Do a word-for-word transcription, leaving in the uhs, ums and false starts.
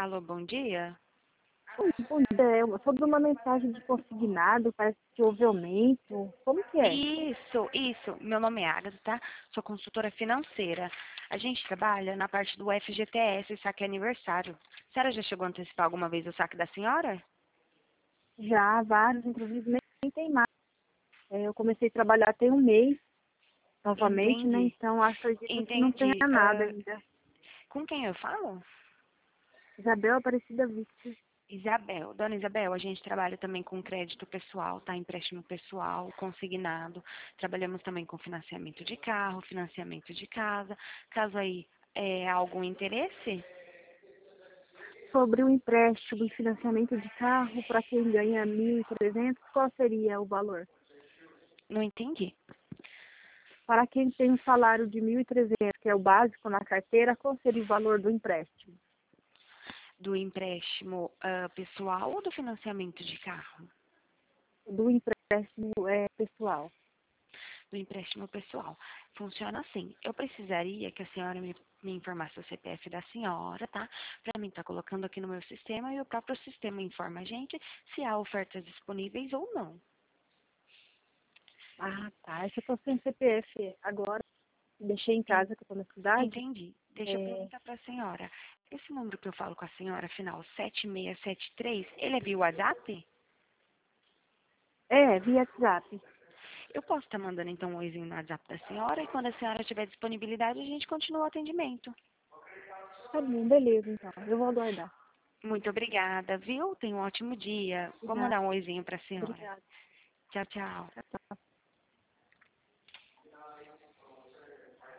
Alô, bom dia? Oi, bom dia. É sobre uma mensagem de consignado, parece que houve aumento. Como que é? Isso, isso. Meu nome é Agatha, tá? Sou consultora financeira. A gente trabalha na parte do F G T S, saque aniversário. A senhora já chegou a antecipar alguma vez o saque da senhora? Já há vários, inclusive nem tem mais. É, eu comecei a trabalhar tem um mês novamente, né? Entendi. Então acredito que não tenha Entendi. nada Ah, ainda. com quem eu falo? Isabel Aparecida Victor. Isabel. Dona Isabel, a gente trabalha também com crédito pessoal, tá? Empréstimo pessoal, consignado. Trabalhamos também com financiamento de carro, financiamento de casa. Caso aí é algum interesse? Sobre o empréstimo e financiamento de carro para quem ganha mil e trezentos, qual seria o valor? Não entendi. Para quem tem um salário de mil e trezentos, que é o básico na carteira, qual seria o valor do empréstimo? Do empréstimo ah, pessoal ou do financiamento de carro? Do empréstimo é, pessoal. Do empréstimo pessoal. Funciona assim. Eu precisaria que a senhora me, me informasse o C P F da senhora, tá? Para mim estar colocando aqui no meu sistema e o próprio sistema informa a gente se há ofertas disponíveis ou não. Ah, tá. É que eu tô sem C P F agora. Deixei em En- casa, que eu tô na cidade. Entendi. Deixa eu É, perguntar para a senhora. Esse número que eu falo com a senhora, final sete seis sete três, ele é via WhatsApp? é, via WhatsApp. Eu posso estar mandando então um oizinho no WhatsApp da senhora e quando a senhora tiver disponibilidade a gente continua o atendimento. Tá bom, beleza, então. Eu vou aguardar. Muito obrigada, viu? Tenha um ótimo dia. Vou Obrigada. mandar um oizinho para a senhora. Obrigada. Tchau, tchau. Tchau, tchau.